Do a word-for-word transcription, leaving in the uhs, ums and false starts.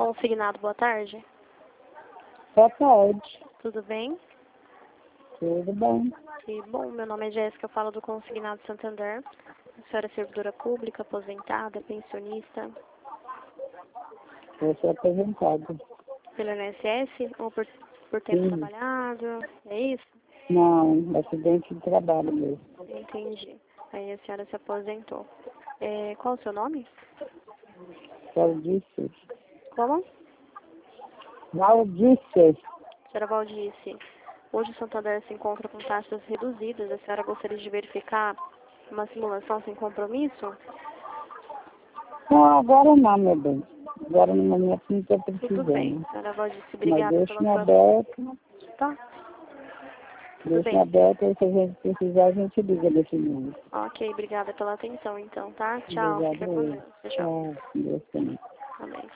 Consignado, boa tarde. Boa tarde. Tudo bem? Tudo bem. E, bom, meu nome é Jéssica, eu falo do Consignado Santander. A senhora é servidora pública, aposentada, pensionista? Eu sou aposentado. Pelo I N S S ou por, por tempo Sim. trabalhado? É isso? Não, acidente de trabalho mesmo. Entendi. Aí a senhora se aposentou. É, qual o seu nome? Valdice. Como? Valdice. Senhora Valdice, hoje o Santander se encontra com taxas reduzidas. A senhora gostaria de verificar uma simulação sem compromisso? Não, agora não, meu bem. Agora no momento não estou Tudo bem. precisando. Senhora Valdice, Mas obrigada pela deixa-me sua... aberto. Tá, tudo Deixa-me bem. aberto e se a gente precisar, a gente liga nesse número. Ok, obrigada pela atenção então, tá? Tchau, Obrigado fica a com ele. Deus. Tchau. Tchau. Deus também. Amém.